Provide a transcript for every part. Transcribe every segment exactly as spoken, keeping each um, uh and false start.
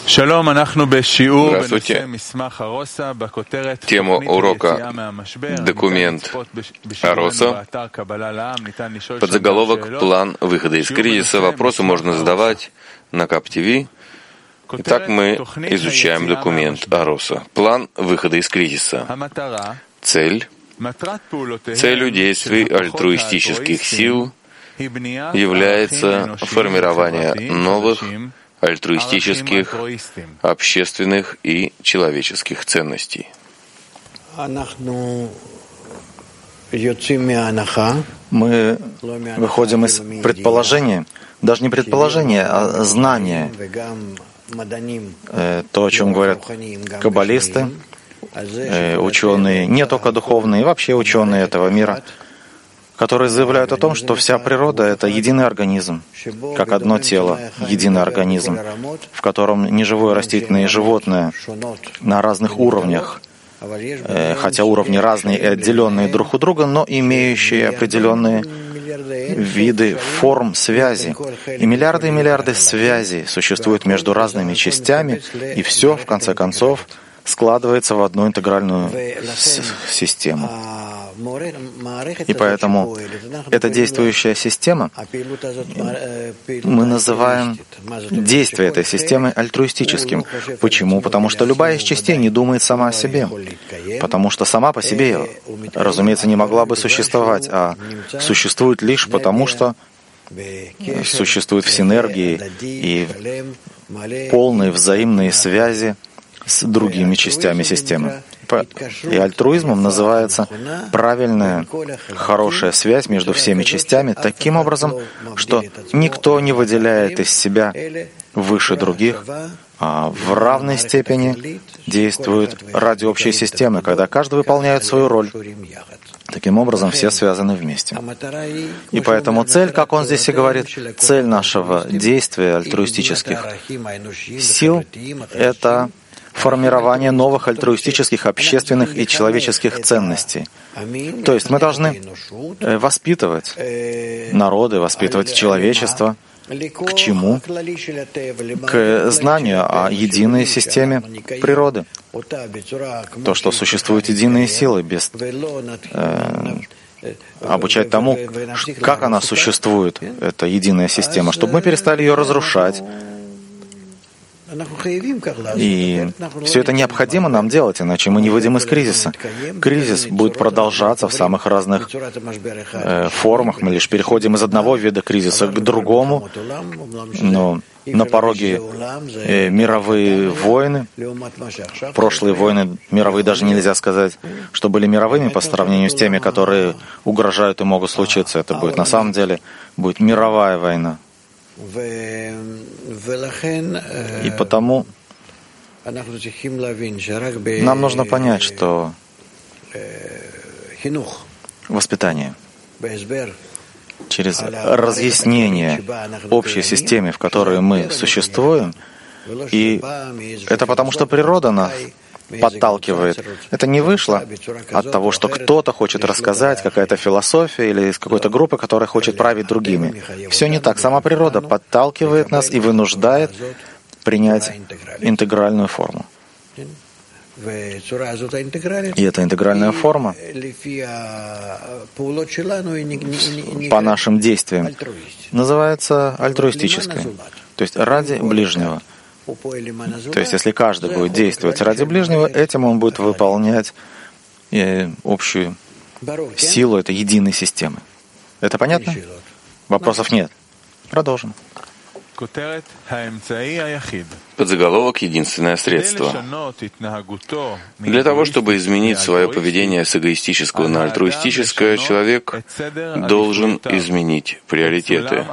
Здравствуйте. Тема урока «Документ Ароса». Подзаголовок «План выхода из кризиса». Вопросы можно задавать на КАП ТВ. Итак, мы изучаем документ Ароса. План выхода из кризиса. Цель. Целью действий альтруистических сил является формирование новых альтруистических, общественных и человеческих ценностей. Мы выходим из предположения, даже не предположения, а знания, то, о чем говорят каббалисты, ученые, не только духовные, вообще ученые этого мира, которые заявляют о том, что вся природа — это единый организм, как одно тело, единый организм, в котором неживое растительное и животное на разных уровнях, хотя уровни разные и отделенные друг от друга, но имеющие определенные виды форм связи. И миллиарды и миллиарды связей существуют между разными частями, и все, в конце концов, складывается в одну интегральную систему. И поэтому эта действующая система, мы называем действие этой системы альтруистическим. Почему? Потому что любая из частей не думает сама о себе. Потому что сама по себе, разумеется, не могла бы существовать, а существует лишь потому, что существует в синергии и полной взаимной связи с другими частями системы. И альтруизмом называется правильная, хорошая связь между всеми частями таким образом, что никто не выделяет из себя выше других, а в равной степени действует ради общей системы, когда каждый выполняет свою роль. Таким образом, все связаны вместе. И поэтому цель, как он здесь и говорит, цель нашего действия альтруистических сил — это формирование новых альтруистических, общественных и человеческих ценностей. То есть мы должны воспитывать народы, воспитывать человечество. К чему? К знанию о единой системе природы. То, что существуют единые силы, без э, обучать тому, как она существует, эта единая система, чтобы мы перестали ее разрушать. И все это необходимо нам делать, иначе мы не выйдем из кризиса. Кризис будет продолжаться в самых разных э, формах. Мы лишь переходим из одного вида кризиса к другому. Но на пороге э, мировые войны. Прошлые войны мировые даже нельзя сказать, что были мировыми по сравнению с теми, которые угрожают и могут случиться. Это будет на самом деле будет мировая война. И потому нам нужно понять, что воспитание через разъяснение общей системы, в которой мы существуем, и это потому, что природа нас подталкивает. Это не вышло от того, что кто-то хочет рассказать, какая-то философия или из какой-то группы, которая хочет править другими. Все не так. Сама природа подталкивает нас и вынуждает принять интегральную форму. И эта интегральная форма по нашим действиям называется альтруистической, то есть ради ближнего. То есть, если каждый будет действовать ради ближнего, этим он будет выполнять общую силу этой единой системы. Это понятно? Вопросов нет. Продолжим. Подзаголовок «Единственное средство». Для того, чтобы изменить свое поведение с эгоистического на альтруистическое, человек должен изменить приоритеты,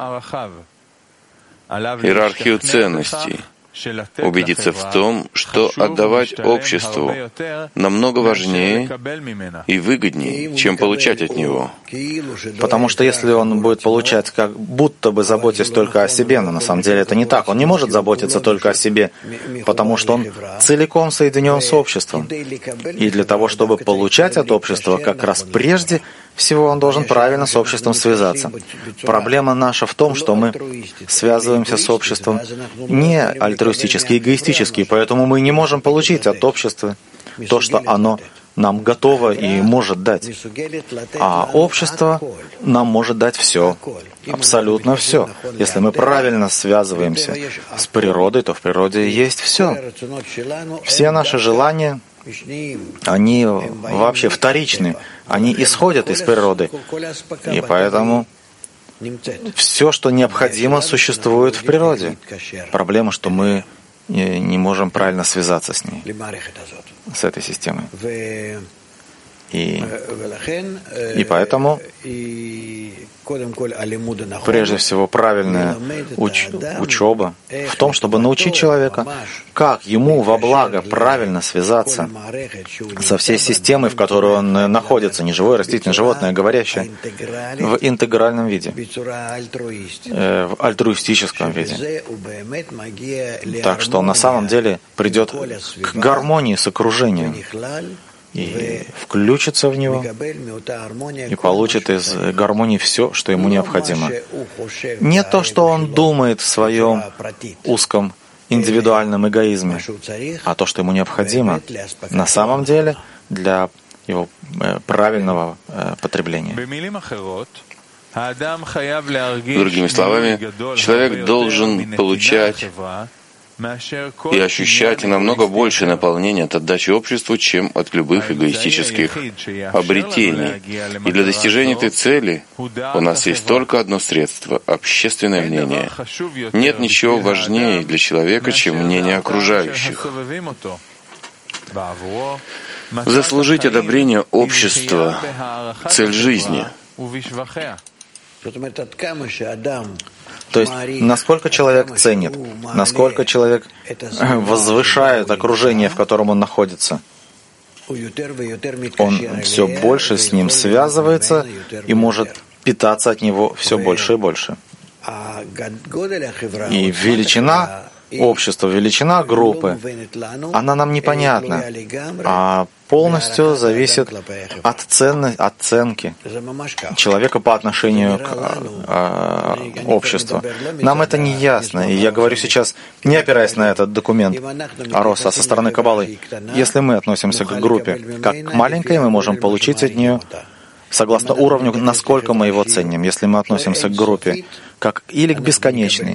иерархию ценностей, убедиться в том, что отдавать обществу намного важнее и выгоднее, чем получать от него. Потому что если он будет получать, как будто бы заботясь только о себе, но на самом деле это не так. Он не может заботиться только о себе, потому что он целиком соединен с обществом. И для того, чтобы получать от общества, как раз прежде всего он должен правильно с обществом связаться. Проблема наша в том, что мы связываемся с обществом не альтруистически, эгоистически, поэтому мы не можем получить от общества то, что оно нам готово и может дать. А общество нам может дать все, абсолютно все. Если мы правильно связываемся с природой, то в природе есть все. Все наши желания, они вообще вторичны, они исходят из природы. И поэтому все, что необходимо, существует в природе. Проблема, что мы не можем правильно связаться с ней, с этой системой. И, и поэтому, прежде всего, правильная уч, учеба в том, чтобы научить человека, как ему во благо правильно связаться со всей системой, в которой он находится, не живое, растительное, животное, говорящее, в интегральном виде, в альтруистическом виде. Так что он на самом деле придет к гармонии с окружением и включится в него, и получит из гармонии все, что ему необходимо. Не то, что он думает в своем узком индивидуальном эгоизме, а то, что ему необходимо на самом деле для его правильного потребления. Другими словами, человек должен получать и ощущать намного больше наполнения от отдачи обществу, чем от любых эгоистических обретений. И для достижения этой цели у нас есть только одно средство — общественное мнение. Нет ничего важнее для человека, чем мнение окружающих. Заслужить одобрение общества — цель жизни. То есть, насколько человек ценит, насколько человек возвышает окружение, в котором он находится, он все больше с ним связывается и может питаться от него все больше и больше. И величина общества, величина группы, она нам непонятна, а полностью зависит от цены, оценки человека по отношению к а, обществу. Нам это не ясно, и я говорю сейчас, не опираясь на этот документ Ароса, а со стороны Каббалы. Если мы относимся к группе как к маленькой, мы можем получить от нее согласно уровню, насколько мы его ценим. Если мы относимся к группе как или к бесконечной,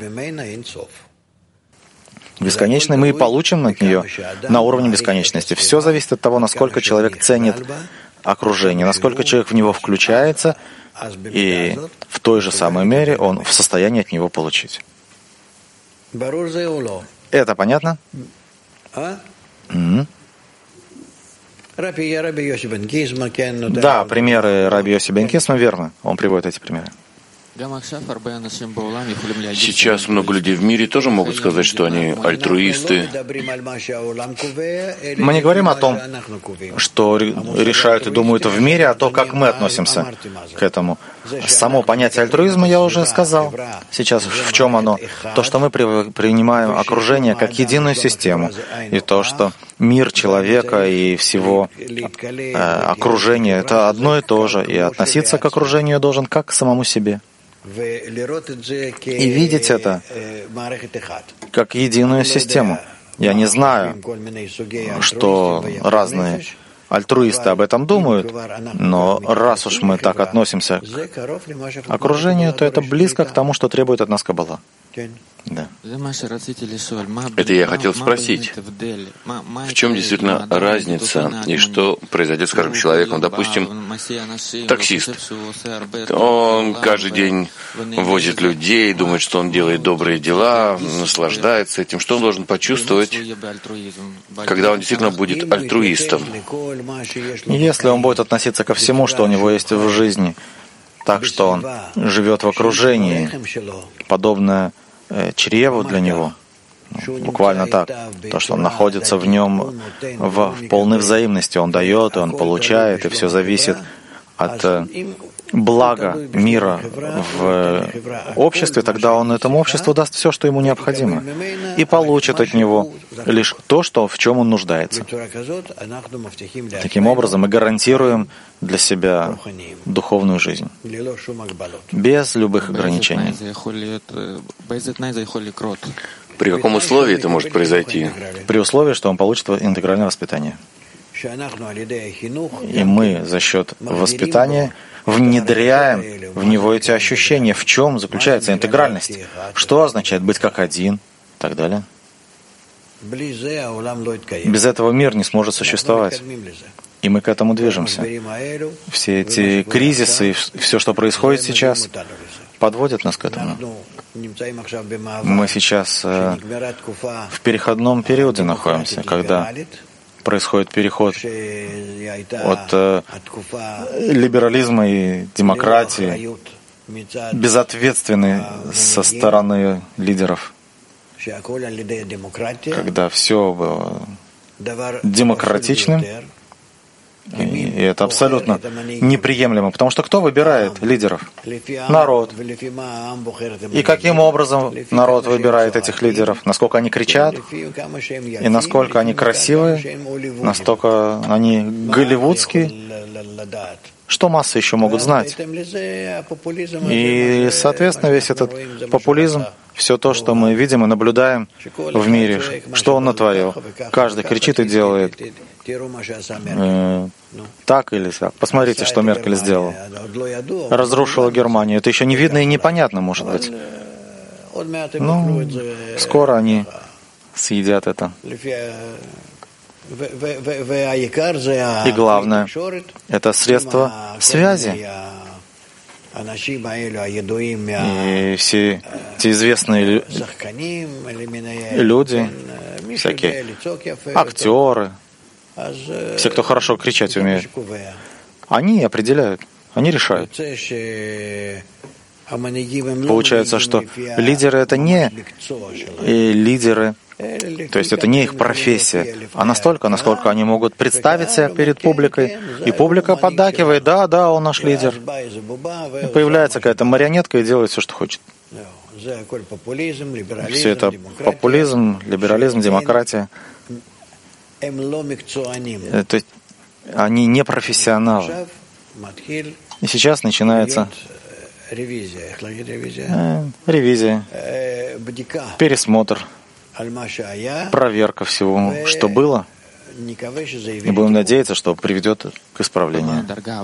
бесконечной, мы и получим от нее на уровне бесконечности. Все зависит от того, насколько человек ценит окружение, насколько человек в него включается, и в той же самой мере он в состоянии от него получить. Это понятно? Mm-hmm. Да, примеры Раби Йоси бен Кисма верны. Он приводит эти примеры. Сейчас много людей в мире тоже могут сказать, что они альтруисты. Мы не говорим о том, что решают и думают в мире, а то, как мы относимся к этому. Само понятие альтруизма я уже сказал. Сейчас в чем оно? То, что мы принимаем окружение как единую систему, и то, что мир человека и всего э, окружения — это одно и то же, и относиться к окружению должен как к самому себе. И видеть это как единую систему. Я не знаю, что разные альтруисты об этом думают, но раз уж мы так относимся к окружению, то это близко к тому, что требует от нас Каббала. Да. Это я хотел спросить, в чем действительно разница и что произойдет с каждым человеком? Допустим, таксист. Он каждый день возит людей, думает, что он делает добрые дела, наслаждается этим. Что он должен почувствовать, когда он действительно будет альтруистом? Если он будет относиться ко всему, что у него есть в жизни, так что он живет в окружении, подобное чреву для него, ну, буквально так, то, что он находится в нем в полной взаимности, он дает, и он получает, и все зависит от блага мира в обществе, тогда он этому обществу даст все, что ему необходимо, и получит от него лишь то, что, в чем он нуждается. Таким образом, мы гарантируем для себя духовную жизнь, без любых ограничений. При каком условии это может произойти? При условии, что он получит интегральное воспитание. И мы за счет воспитания внедряем в него эти ощущения. В чем заключается интегральность? Что означает быть как один? И так далее. Без этого мир не сможет существовать. И мы к этому движемся. Все эти кризисы, все, что происходит сейчас, подводят нас к этому. Мы сейчас э, в переходном периоде находимся, когда происходит переход от э, либерализма и демократии, безответственной со стороны лидеров, когда все было демократичным, и это абсолютно неприемлемо, потому что кто выбирает лидеров? Народ. И каким образом народ выбирает этих лидеров? Насколько они кричат, и насколько они красивые, настолько они голливудские. Что массы еще могут знать? И, соответственно, весь этот популизм, все то, что мы видим и наблюдаем в мире, что он натворил. Каждый кричит и делает э, так или так. Посмотрите, что Меркель сделала. Разрушила Германию. Это еще не видно и непонятно, может быть. Ну, скоро они съедят это. И главное, это средство связи. И все эти известные люди, всякие актеры, все, кто хорошо кричать умеют, они определяют, они решают. Получается, что лидеры — это не лидеры, то есть это не их профессия, а настолько, насколько они могут представить себя перед публикой, и публика поддакивает: да, да, он наш лидер. И появляется какая-то марионетка и делает все, что хочет. Все это популизм, либерализм, демократия. Это, они не профессионалы. И сейчас начинается э, ревизия, пересмотр, проверка всего, что было, и будем надеяться, что приведет к исправлению.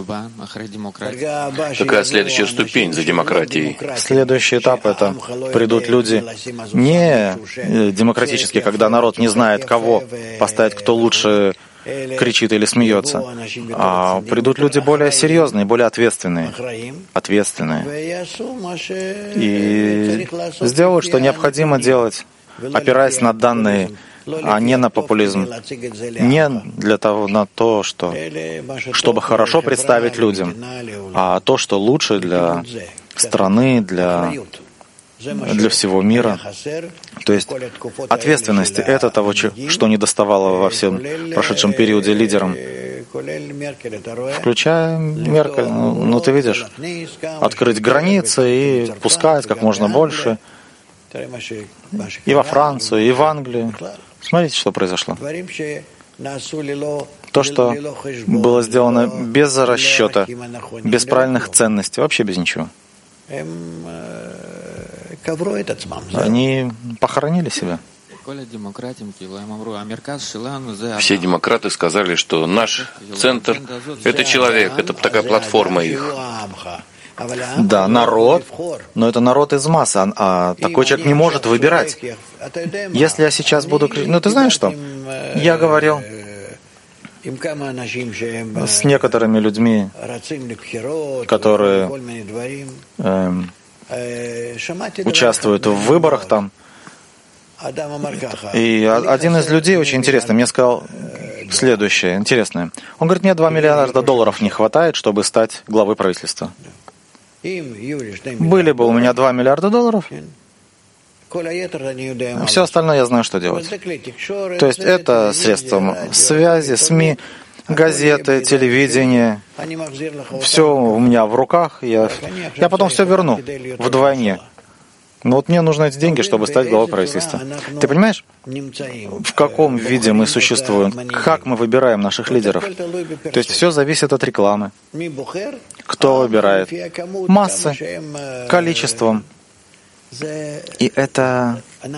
Какая следующая ступень за демократией? Следующий этап — это придут люди не демократические, когда народ не знает, кого поставить, кто лучше кричит или смеется, а придут люди более серьезные, более ответственные, ответственные, и сделают, что необходимо делать, опираясь на данные, а не на популизм, не для того, на то, что, чтобы хорошо представить людям, а то, что лучше для страны, для, для всего мира. То есть ответственности — это того, что не доставало во всем прошедшем периоде лидерам, включая Меркель. Ну, ну ты видишь, открыть границы и пускать как можно больше. И во Францию, и в Англию. Смотрите, что произошло. То, что было сделано без расчета, без правильных ценностей, вообще без ничего. Они похоронили себя. Все демократы сказали, что наш центр — это человек, это такая платформа их. Да, народ, но это народ из массы, а, а такой человек не может выбирать. Если я сейчас буду... Ну, ты знаешь что? Я говорил с некоторыми людьми, которые э, участвуют в выборах там. И один из людей очень интересный мне сказал следующее, интересное. Он говорит: мне два миллиарда долларов не хватает, чтобы стать главой правительства. Были бы у меня два миллиарда долларов, все остальное я знаю, что делать. То есть это средства связи, СМИ, газеты, телевидение, все у меня в руках, я, я потом все верну вдвойне. Но вот мне нужны эти деньги, чтобы стать главой правительства. Ты понимаешь, в каком виде мы существуем, как мы выбираем наших лидеров? То есть все зависит от рекламы. Кто выбирает? Массы, количеством. И это...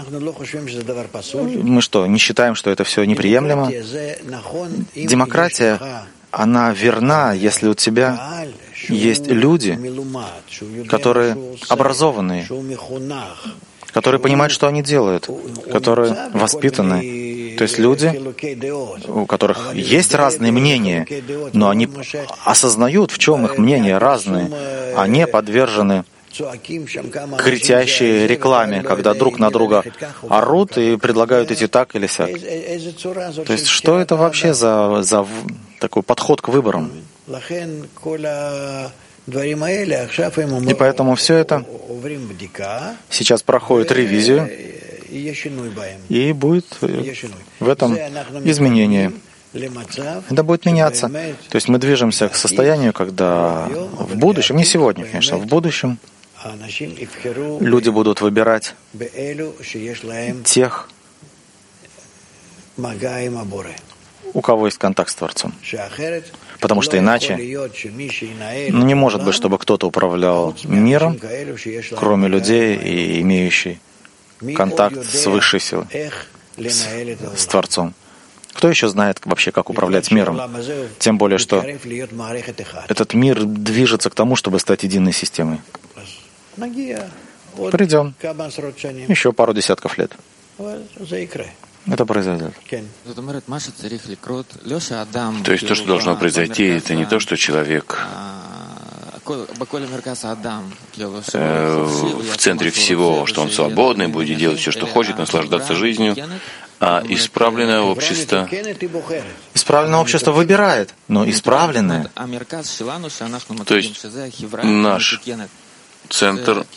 Мы что, не считаем, что это все неприемлемо? Демократия, она верна, если у тебя есть люди, которые образованные, которые понимают, что они делают, которые воспитаны. То есть люди, у которых есть разные мнения, но они осознают, в чем их мнения разные, они подвержены кричащей рекламе, когда друг на друга орут и предлагают идти так или сяк. То есть что это вообще за, за такой подход к выборам? И поэтому все это сейчас проходит ревизию, и будет в этом изменение. Это будет меняться. То есть мы движемся к состоянию, когда в будущем, не сегодня, конечно, в будущем люди будут выбирать тех, у кого есть контакт с Творцом. Потому что иначе ну, не может быть, чтобы кто-то управлял миром, кроме людей и имеющий контакт с высшей силой, с, с Творцом. Кто еще знает вообще, как управлять миром? Тем более, что этот мир движется к тому, чтобы стать единой системой. Придем. Еще пару десятков лет. Это произойдет. То есть то, что должно произойти, это не то, что человек э, в центре всего, что он свободный, будет делать все, что хочет, наслаждаться жизнью, а исправленное общество... Исправленное общество выбирает, но исправленное... То есть наш центр...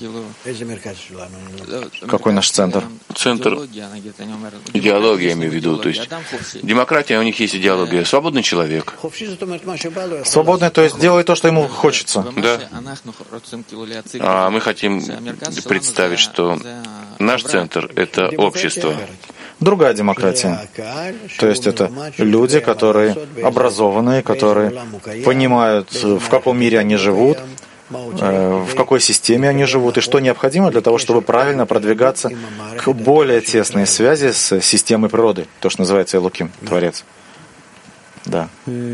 Какой наш центр? Центр идеологии, я имею в виду. То есть демократия, у них есть идеология. Свободный человек. Свободный, то есть делает то, что ему хочется. Да. А мы хотим представить, что наш центр — это общество. Другая демократия. То есть это люди, которые образованные, которые понимают, в каком мире они живут, в какой системе они живут и что необходимо для того, чтобы правильно продвигаться к более тесной связи с системой природы, то, что называется Элоким, Творец. Да.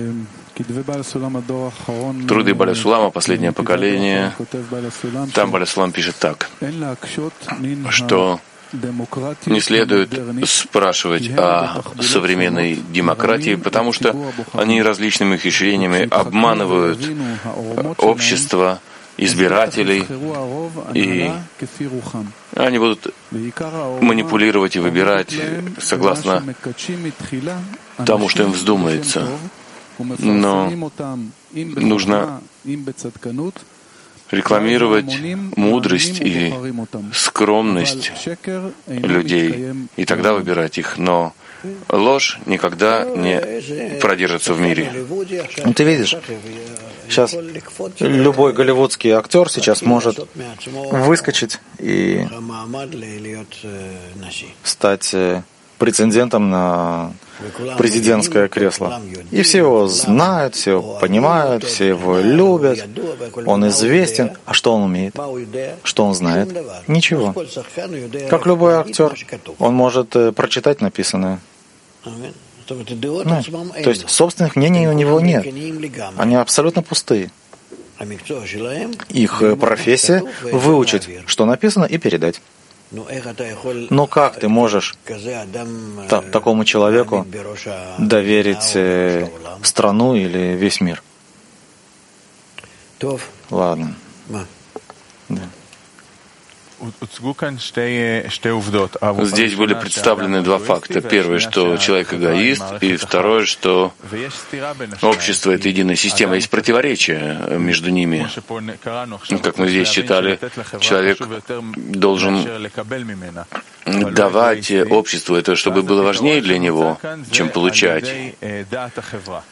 Труды Баля Сулама, последнее поколение. Там Баля Сулам пишет так, что не следует спрашивать о современной демократии, потому что они различными ухищрениями обманывают общество, избирателей, и они будут манипулировать и выбирать согласно тому, что им вздумается. Но нужно рекламировать мудрость и скромность людей, и тогда выбирать их. Но ложь никогда не продержится в мире. Ты видишь, сейчас любой голливудский актер сейчас может выскочить и стать претендентом на президентское кресло. И все его знают, все его понимают, все его любят. Он известен. А что он умеет? Что он знает? Ничего. Как любой актер, он может прочитать написанное. Ну, то есть собственных мнений у него нет. Они абсолютно пустые. Их профессия — выучить, что написано, и передать. Но как ты можешь та, такому человеку доверить э, страну или весь мир? Ладно. Да. Здесь были представлены два факта. Первое, что человек эгоист, и второе, что общество — это единая система. Есть противоречие между ними. Как мы здесь читали, человек должен давать обществу это, чтобы было важнее для него, чем получать.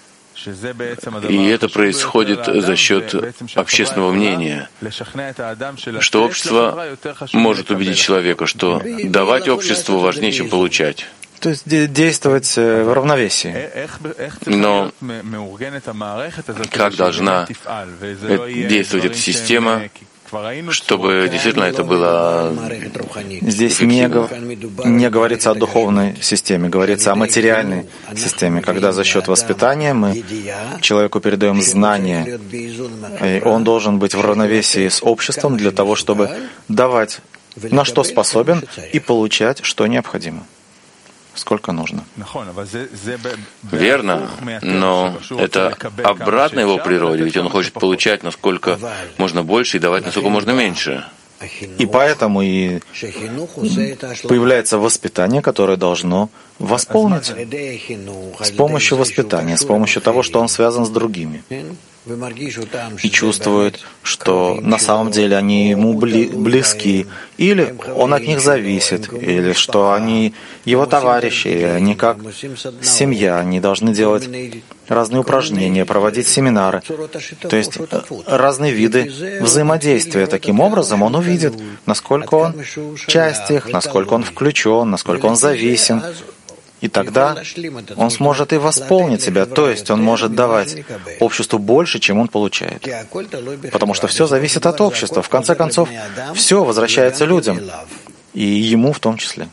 И это происходит за счет общественного мнения, что общество может убедить человека, что давать обществу важнее, чем получать. То есть действовать в равновесии. Но как должна действовать эта система, чтобы действительно это было... Здесь не, не говорится о духовной системе, говорится о материальной системе, когда за счет воспитания мы человеку передаем знания, и он должен быть в равновесии с обществом для того, чтобы давать, на что способен, и получать, что необходимо. Сколько нужно. Верно, но это обратно его природе, ведь он хочет получать насколько можно больше и давать насколько можно меньше. И поэтому и появляется воспитание, которое должно восполнить с помощью воспитания, с помощью того, что он связан с другими. И чувствует, что на самом деле они ему близки, или он от них зависит, или что они его товарищи, и они как семья, они должны делать разные упражнения, проводить семинары. То есть разные виды взаимодействия. Таким образом он увидит, насколько он часть их, насколько он включен, насколько он зависим. И тогда он сможет и восполнить себя, то есть он может давать обществу больше, чем он получает. Потому что все зависит от общества. В конце концов, все возвращается людям, и ему в том числе.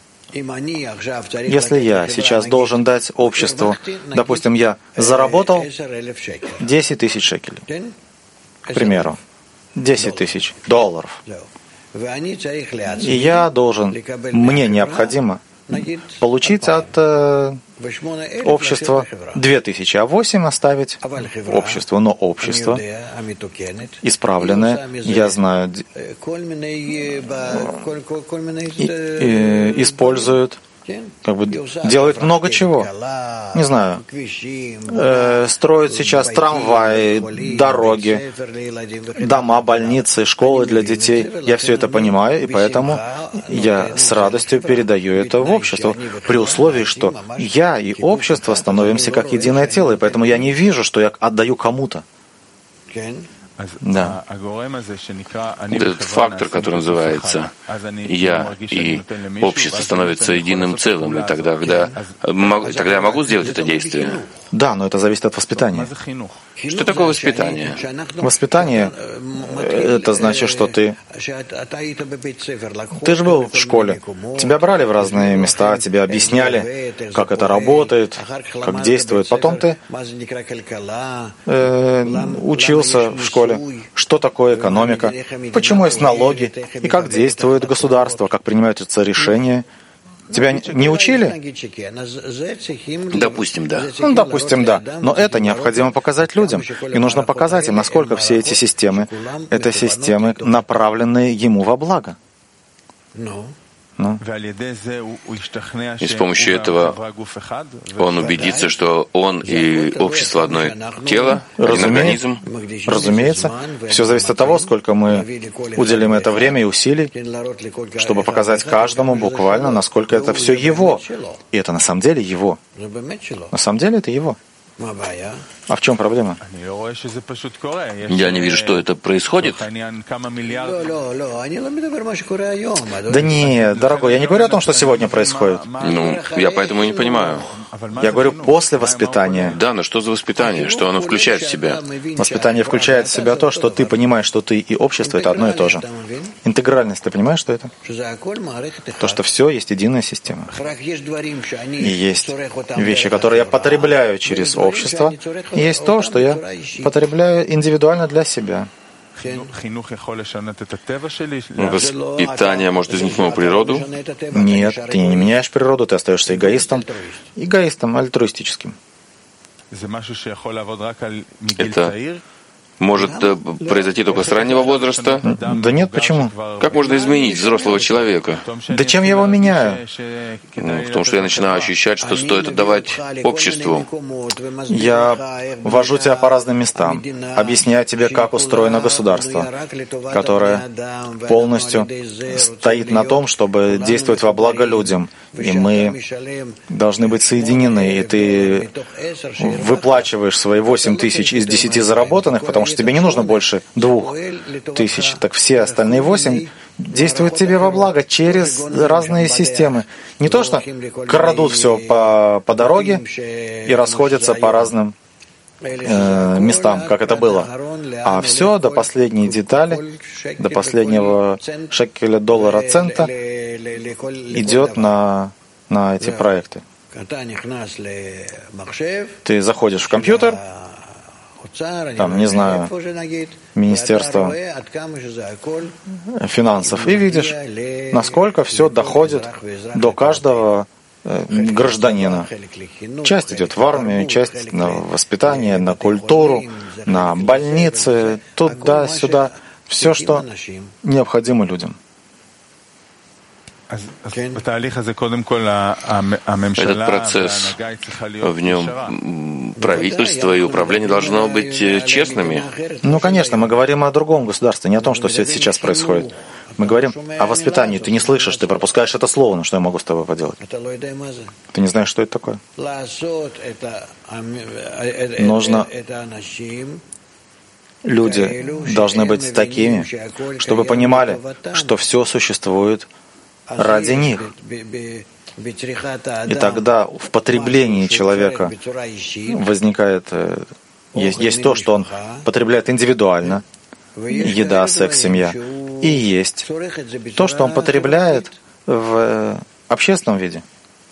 Если я сейчас должен дать обществу, допустим, я заработал десять тысяч шекелей, к примеру, десять тысяч долларов, и я должен, мне необходимо получить от э, общества две тысячи, а восемь оставить обществу. Но общество исправленное, я знаю, и, и, используют, как бы делают много чего. Не знаю, э, строят сейчас трамваи, дороги, дома, больницы, школы для детей. Я все это понимаю, и поэтому я с радостью передаю это в общество, при условии, что я и общество становимся как единое тело, и поэтому я не вижу, что я отдаю кому-то. Да. Этот фактор, который называется «я» и общество становятся единым целым, и тогда, когда, тогда я могу сделать это действие. Да, но это зависит от воспитания. Что такое воспитание? Воспитание — это значит, что ты... Ты же был в школе. Тебя брали в разные места, тебе объясняли, как это работает, как действует. Потом ты э, учился в школе, что такое экономика, почему есть налоги, и как действует государство, как принимаются решения. Тебя не учили? Допустим, да. Ну, допустим, да. Но это необходимо показать людям. И нужно показать им, насколько все эти системы — это системы, направленные ему во благо. Ну. И с помощью этого он убедится, что он и общество одно тело, один организм. Разумеется, все зависит от того, сколько мы уделим это время и усилий, чтобы показать каждому буквально, насколько это все его. И это на самом деле его. На самом деле это его. А в чем проблема? Я не вижу, что это происходит. Да нет, дорогой, я не говорю о том, что сегодня происходит. Ну, я поэтому и не понимаю. Я говорю после воспитания. Да, но что за воспитание? Что оно включает в себя? Воспитание включает в себя то, что ты понимаешь, что ты и общество — это одно и то же. Интегральность, ты понимаешь, что это? То, что все есть единая система. И есть вещи, которые я потребляю через общество, и есть то, что я потребляю индивидуально для себя. Воспитание может изменить мою природу? Нет, ты не меняешь природу, ты остаешься эгоистом, эгоистом, альтруистическим. Это может произойти только с раннего возраста? Да нет, почему? Как можно изменить взрослого человека? Да чем я его меняю? Ну, в том, что я начинаю ощущать, что стоит отдавать обществу. Я вожу тебя по разным местам, объясняю тебе, как устроено государство, которое полностью стоит на том, чтобы действовать во благо людям. И мы должны быть соединены, и ты выплачиваешь свои восемь тысяч из десяти заработанных, потому что тебе не нужно больше двух тысяч. Так все остальные восемь действуют тебе во благо через разные системы. Не то, что крадут все по, по дороге и расходятся по разным э, местам, как это было, а все до последней детали, до последнего шекеля, доллара, цента идет на, на эти проекты. Ты заходишь в компьютер, там, не знаю, Министерство финансов, и видишь, насколько все доходит до каждого гражданина. Часть идет в армию, часть на воспитание, на культуру, на больницы, туда-сюда. Все, что необходимо людям. Этот процесс, в нем правительство и управление должно быть честными. Ну, конечно, мы говорим о другом государстве, не о том, что все это сейчас происходит. Мы говорим о воспитании. Ты не слышишь, ты пропускаешь это слово, ну что я могу с тобой поделать? Ты не знаешь, что это такое? Нужно... Люди должны быть такими, чтобы понимали, что все существует ради них. И тогда в потреблении человека возникает, есть, есть то, что он потребляет индивидуально, еда, секс, семья, и есть то, что он потребляет в общественном виде.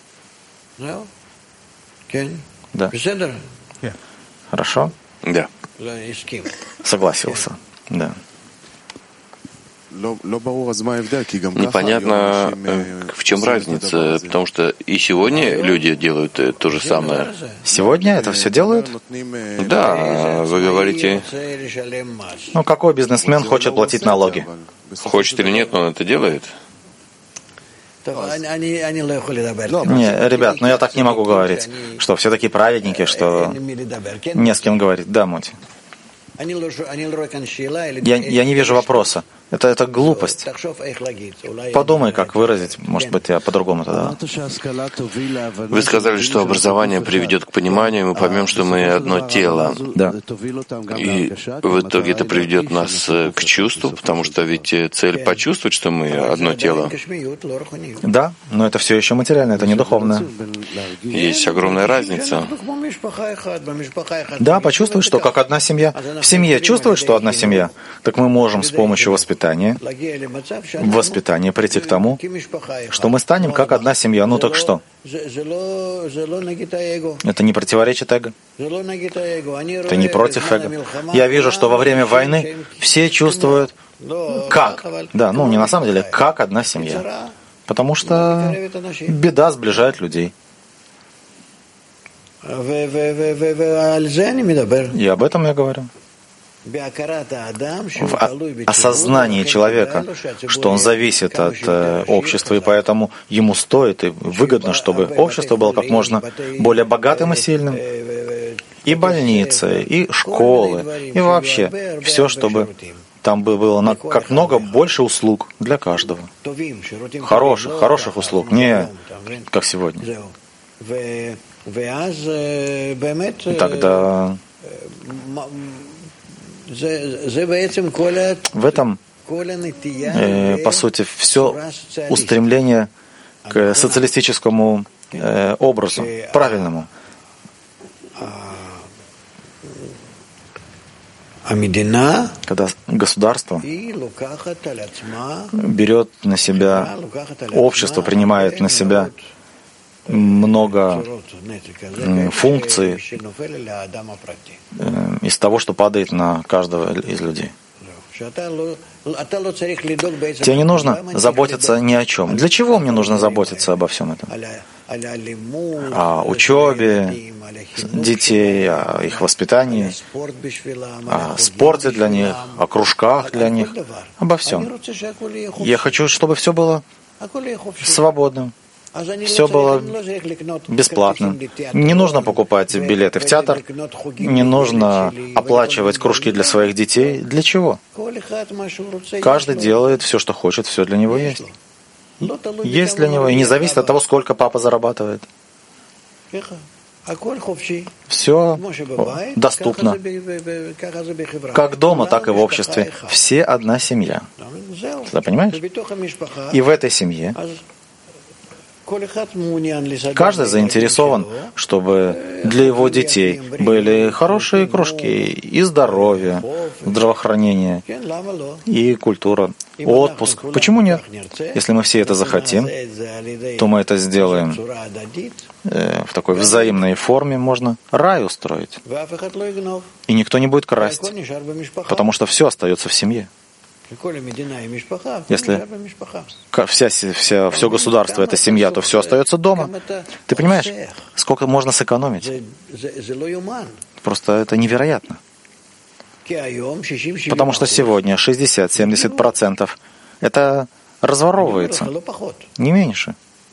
Да. Хорошо? Да. Согласился. Да. Непонятно, в чем разница, потому что и сегодня люди делают то же самое. Сегодня это все делают? Да, вы говорите... Ну, какой бизнесмен хочет платить налоги? Хочет или нет, но он это делает. Не, ребят, ну я так не могу говорить, что все такие праведники, что не с кем говорить. Да, Моти. Я, я не вижу вопроса. Это, это глупость. Подумай, как выразить. Может быть, я по-другому тогда. Вы сказали, что образование приведет к пониманию, и мы поймем, что мы одно тело. Да. И в итоге это приведет нас к чувству, потому что ведь цель почувствовать, что мы одно тело. Да, но это все еще материально, это не духовное. Есть огромная разница. Да, почувствовать, что как одна семья. В семье чувствует, что одна семья. Так мы можем с помощью воспитания воспитания прийти к тому, что мы станем как одна семья. Ну так что? Это не противоречит эго. Это не против эго. Я вижу, что во время войны все чувствуют как. Да, ну не на самом деле, как одна семья. Потому что беда сближает людей. И об этом я говорю. В осознании человека, что он зависит от э, общества, и поэтому ему стоит и выгодно, чтобы общество было как можно более богатым и сильным. И больницы, и школы, и вообще все, чтобы там было на, как много больше услуг для каждого. Хороших, хороших услуг, не как сегодня. И тогда... В этом, э, по сути, все устремление к социалистическому э, образу, правильному. Когда государство берет на себя, общество принимает на себя много функций из того, что падает на каждого из людей. Тебе не нужно заботиться ни о чем. Для чего мне нужно заботиться обо всем этом? О учебе, детей, о их воспитании, о спорте для них, о кружках для них, обо всем. Я хочу, чтобы все было свободным. Все было бесплатным. Не нужно покупать билеты в театр, не нужно оплачивать кружки для своих детей. Для чего? Каждый делает все, что хочет, все для него есть. Есть для него, и не зависит от того, сколько папа зарабатывает. Все доступно. Как дома, так и в обществе. Все одна семья. Ты понимаешь? И в этой семье каждый заинтересован, чтобы для его детей были хорошие кружки и здоровье, здравоохранение и культура, отпуск. Почему нет? Если мы все это захотим, то мы это сделаем в такой взаимной форме, можно рай устроить. И никто не будет красть, потому что все остается в семье. Если вся, вся, все государство — это семья, то все остается дома. Ты понимаешь, сколько можно сэкономить? Просто это невероятно. Потому что сегодня шестьдесят-семьдесят процентов это разворовывается, не меньше.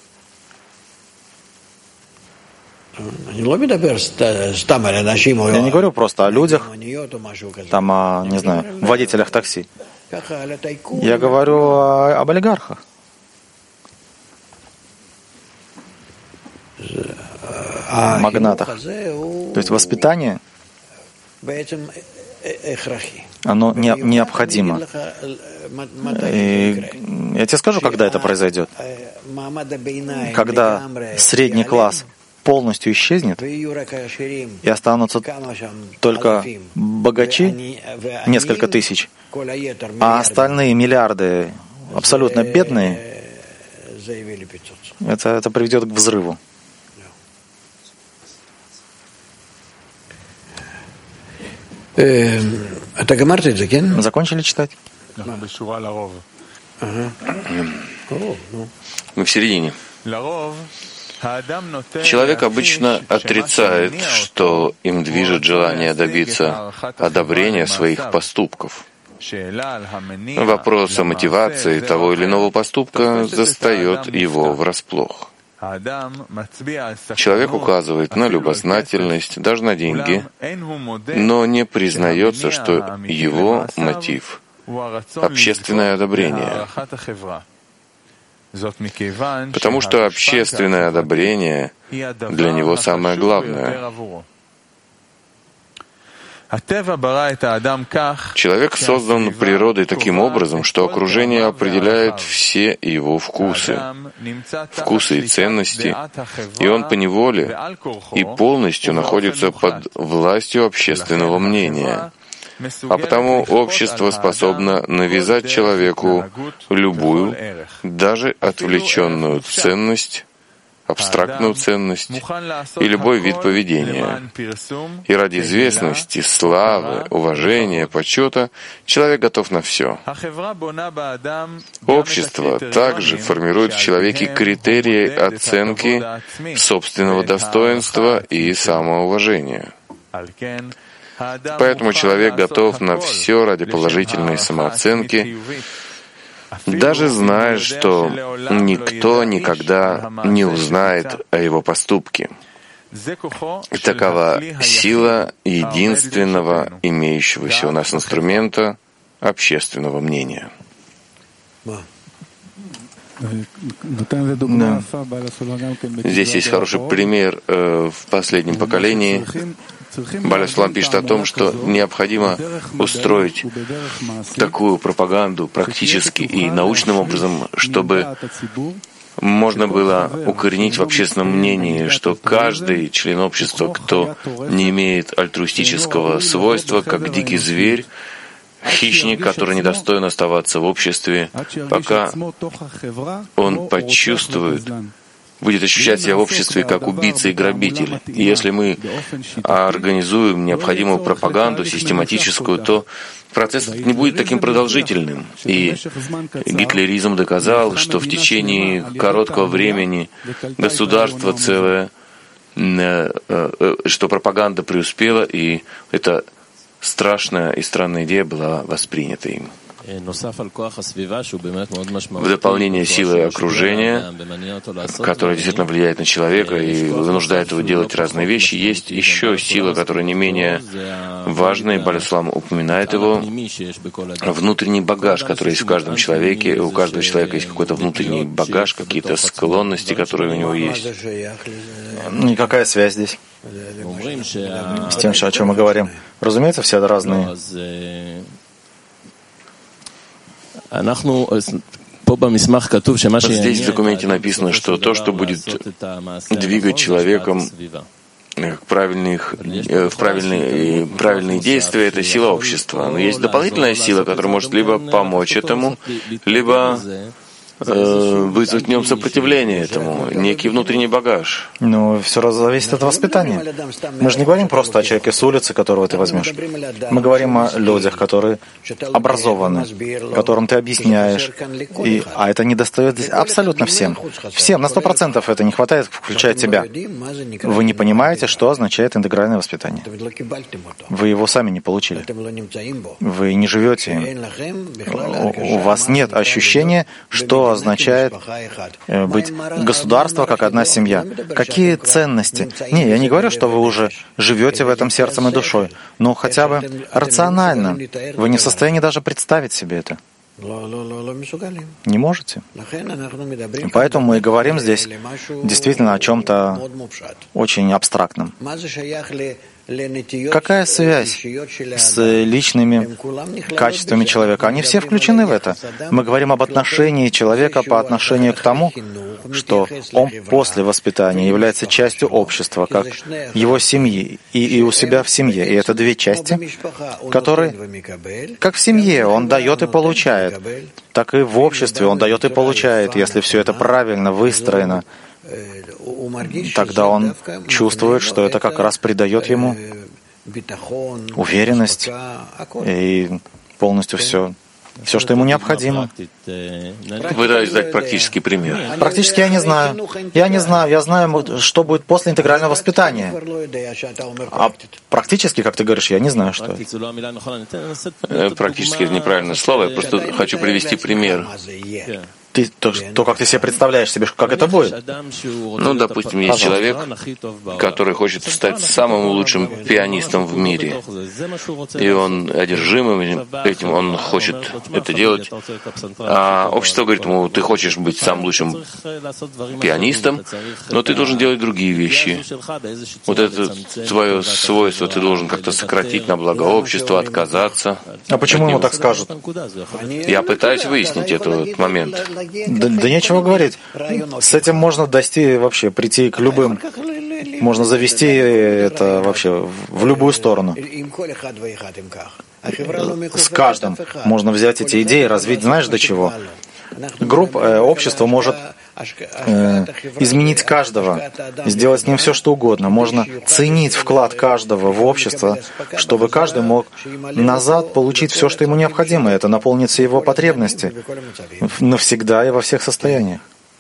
Я не говорю просто о людях, там, о, не знаю, водителях такси. Я говорю о, об олигархах. Магнатах. То есть воспитание, оно не, необходимо. И я тебе скажу, когда это произойдет. Когда средний класс полностью исчезнет, и останутся только богачи, несколько тысяч, а остальные миллиарды абсолютно бедные, это, это приведет к взрыву. Закончили читать? Мы в середине. Человек обычно отрицает, что им движет желание добиться одобрения своих поступков. Вопрос о мотивации того или иного поступка застает его врасплох. Человек указывает на любознательность, даже на деньги, но не признается, что его мотив — общественное одобрение. Потому что общественное одобрение для него самое главное. Человек создан природой таким образом, что окружение определяет все его вкусы, вкусы и ценности, и он поневоле и полностью находится под властью общественного мнения. А потому общество способно навязать человеку любую, даже отвлеченную ценность, абстрактную ценность и любой вид поведения. И ради известности, славы, уважения, почета человек готов на все. Общество также формирует в человеке критерии оценки собственного достоинства и самоуважения. Поэтому человек готов на все ради положительной самооценки, даже зная, что никто никогда не узнает о его поступке. И такова сила единственного имеющегося у нас инструмента общественного мнения. Да. Здесь есть хороший пример э, в последнем поколении. Баля Сулам пишет о том, что необходимо устроить такую пропаганду практически и научным образом, чтобы можно было укоренить в общественном мнении, что каждый член общества, кто не имеет альтруистического свойства, как дикий зверь, хищник, который недостоин оставаться в обществе, пока он почувствует, будет ощущать себя в обществе как убийца и грабитель. И если мы организуем необходимую пропаганду систематическую, то процесс не будет таким продолжительным. И гитлеризм доказал, что в течение короткого времени государство целое что пропаганда преуспела, и эта страшная и странная идея была воспринята им. В дополнение силы окружения, которая действительно влияет на человека и вынуждает его делать разные вещи, есть еще сила, которая не менее важная, и Баль-Сулам упоминает его, внутренний багаж, который есть в каждом человеке. У каждого человека есть какой-то внутренний багаж, какие-то склонности, которые у него есть. Никакая связь здесь с тем, о чем мы говорим. Разумеется, все разные. Здесь в документе написано, что то, что будет двигать человеком в правильные, в правильные, правильные действия, это сила общества. Но есть дополнительная сила, которая может либо помочь этому, либо вызвать в нем сопротивление этому, некий внутренний багаж. Ну, все зависит от воспитания. Мы же не говорим просто о человеке с улицы, которого ты возьмешь. Мы говорим о людях, которые образованы, которым ты объясняешь. И, а это не достает абсолютно всем. Всем, на сто процентов это не хватает, включая тебя. Вы не понимаете, что означает интегральное воспитание. Вы его сами не получили. Вы не живете им. У вас нет ощущения, что означает быть государство как одна семья. Какие ценности? Не, я не говорю, что вы уже живете в этом сердцем и душой, но хотя бы рационально. Вы не в состоянии даже представить себе это. Не можете. И поэтому мы и говорим здесь действительно о чем-то очень абстрактном. Какая связь с личными качествами человека? Они все включены в это. Мы говорим об отношении человека по отношению к тому, что он после воспитания является частью общества, как его семьи, и, и у себя в семье. И это две части, которые, как в семье, он дает и получает, так и в обществе он дает и получает, если все это правильно выстроено. Тогда он чувствует, что это как раз придает ему уверенность и полностью все, все, что ему необходимо. Пытаюсь дать практический пример. Практически я не знаю. Я не знаю. Я знаю, что будет после интегрального воспитания. А практически, как ты говоришь, я не знаю, что это. Практически это неправильное слово. Я просто хочу привести пример. Ты, то, то, как ты себе представляешь себе, как это будет? Ну, допустим, есть человек, который хочет стать самым лучшим пианистом в мире. И он одержим этим, он хочет это делать. А общество говорит ему, ты хочешь быть самым лучшим пианистом, но ты должен делать другие вещи. Вот это твое свойство ты должен как-то сократить на благо общества, отказаться. А почему ему так скажут? Я пытаюсь выяснить этот момент. Да, да нечего говорить. С этим можно достичь вообще, прийти к любым. Можно завести это вообще в любую сторону. С каждым можно взять эти идеи, развить, знаешь, до чего? Группа, э, общество может э, изменить каждого, сделать с ним все, что угодно. Можно ценить вклад каждого в общество, чтобы каждый мог назад получить все, что ему необходимо. Это наполнит все его потребности навсегда и во всех состояниях.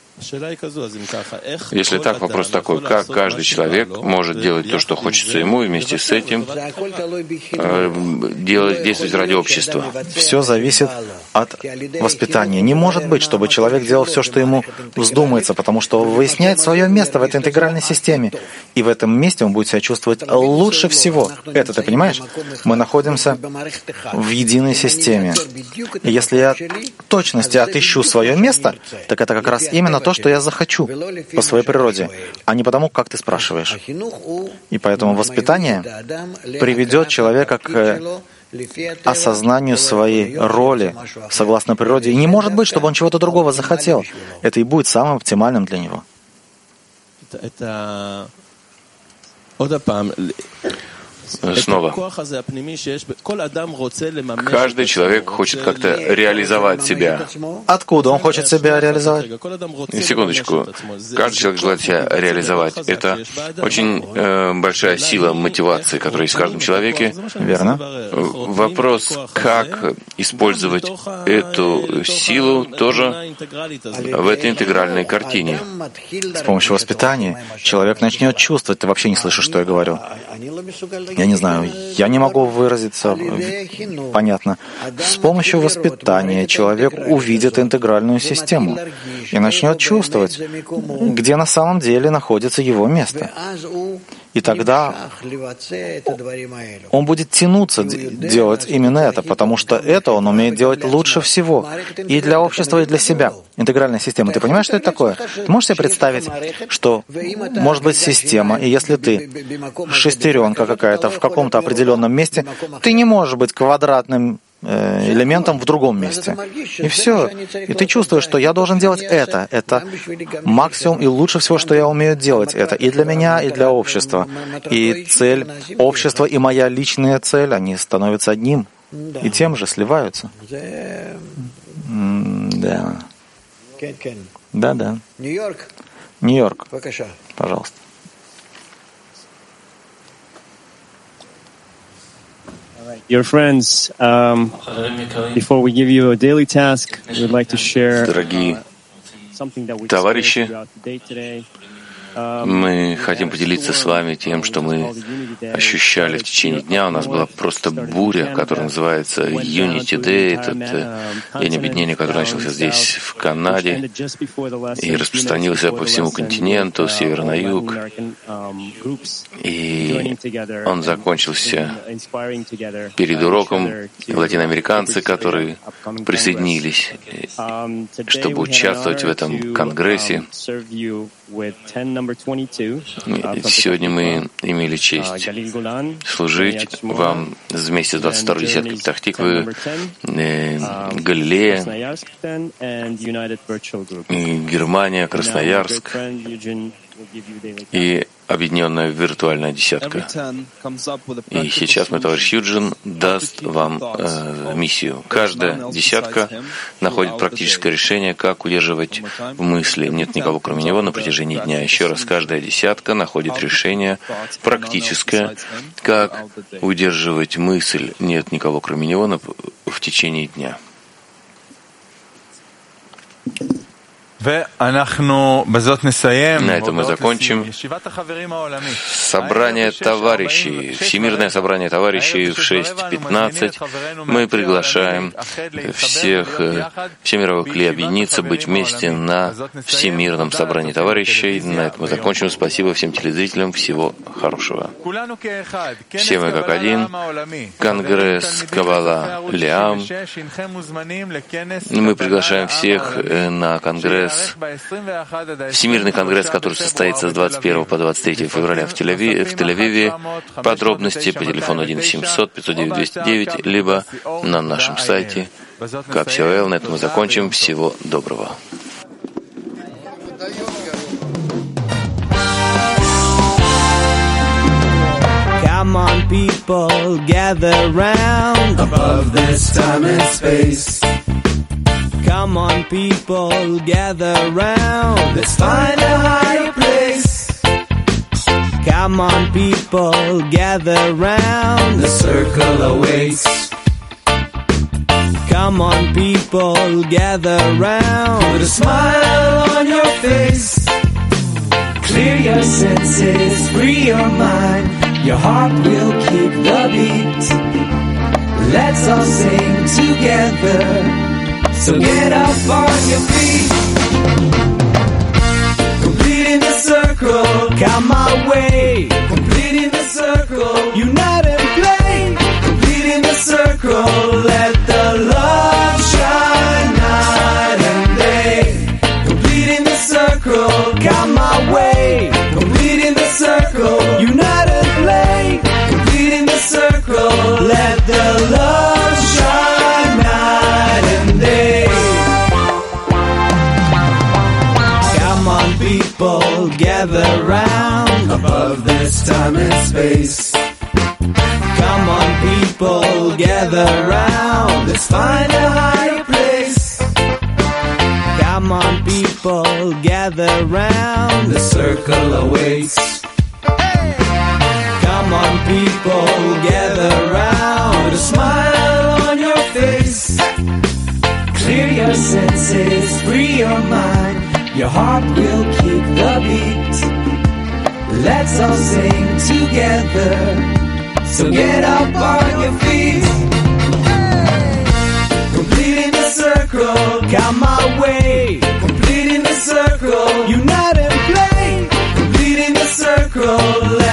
Если так, вопрос такой, как каждый человек может делать то, что хочется ему, и вместе с этим э, делать, действовать ради общества? Все зависит от воспитания. Не может быть, чтобы человек делал все, что ему вздумается, потому что он выясняет свое место в этой интегральной системе. И в этом месте он будет себя чувствовать лучше всего. Это ты понимаешь? Мы находимся в единой системе. И если я в точности отыщу свое место, так это как раз именно то, что я захочу по своей природе, а не потому, как ты спрашиваешь. И поэтому воспитание приведет человека к осознанию своей роли согласно природе. И не может быть, чтобы он чего-то другого захотел. Это и будет самым оптимальным для него. снова. Каждый человек хочет как-то реализовать себя. Откуда он хочет себя реализовать? Секундочку. Каждый человек желает себя реализовать. Это очень э, большая сила мотивации, которая есть в каждом человеке. Верно. Вопрос, как использовать эту силу, тоже в этой интегральной картине. С помощью воспитания человек начнет чувствовать. Ты вообще не слышишь, что я говорю. Я не знаю, я не могу выразиться понятно. С помощью воспитания человек увидит интегральную систему и начнет чувствовать, где на самом деле находится его место. И тогда он будет тянуться делать именно это, потому что это он умеет делать лучше всего. И для общества, и для себя. Интегральная система. Ты понимаешь, что это такое? Ты можешь себе представить, что может быть система, и если ты шестеренка какая-то в каком-то определенном месте, ты не можешь быть квадратным элементом в другом месте. И все. И ты чувствуешь, что я должен делать это. Это максимум и лучше всего, что я умею делать. Это и для меня, и для общества. И цель общества, и моя личная цель, они становятся одним. И тем же сливаются. Да. Да-да. Нью-Йорк. Пожалуйста. Dear friends, um, before we give you a daily task, we would like to share uh, something that we товарищи, throughout the day today. Мы хотим поделиться с вами тем, что мы ощущали в течение дня. У нас была просто буря, которая называется Unity Day. Это день объединения, который начался здесь, в Канаде, и распространился по всему континенту, с севера на юг. И он закончился перед уроком. Латиноамериканцы, которые присоединились, чтобы участвовать в этом конгрессе. Сегодня мы имели честь служить вам вместе с двадцать второй десяткой Петах-Тиквы, э, Галилея, Германия, Красноярск и объединенная виртуальная десятка. И сейчас мой товарищ Юджин даст вам э, миссию. Каждая десятка находит практическое решение, как удерживать в мысли. Нет никого, кроме него, на протяжении дня. Еще раз, каждая десятка находит решение практическое, как удерживать мысль. Нет никого, кроме него, на, в течение дня. На этом мы закончим. Собрание товарищей, Всемирное собрание товарищей в шесть пятнадцать. Мы приглашаем всех, все мировых клей объединиться, быть вместе на Всемирном собрании товарищей. На этом мы закончим. Спасибо всем телезрителям. Всего хорошего. Все мы как один. Конгресс Каббала Леам. Мы приглашаем всех на конгресс Всемирный конгресс, который состоится с двадцать первого по двадцать третье февраля в Тель-Авиве. В Тель-Авиве. Подробности по телефону один семьсот пятьсот девять двести девять, либо на нашем сайте КАПСИОЛ. На этом мы закончим. Всего доброго. Come on, people, gather round above this time and space. Come on, people, gather round. Let's find a higher place. Come on, people, gather round. The circle awaits. Come on, people, gather round. Put a smile on your face. Clear your senses, free your mind. Your heart will keep the beat. Let's all sing together. So get up on your feet. Completing the circle, come my way. Completing the circle, unite and play. Completing the circle, let the love shine night and day. Completing the circle, come my way. Completing the circle, unite and play. Completing the circle, let the love shine night and day. Come on, people, gather round above this time and space. people, gather round. Let's find a higher place. Come on, people, gather round. The circle awaits. Come on, people, gather round. A smile on your face. Clear your senses, free your mind. Your heart will keep the beat. Let's all sing together. So get up on your feet. Completing the circle, come my way. Completing the circle, unite and play. Completing the circle.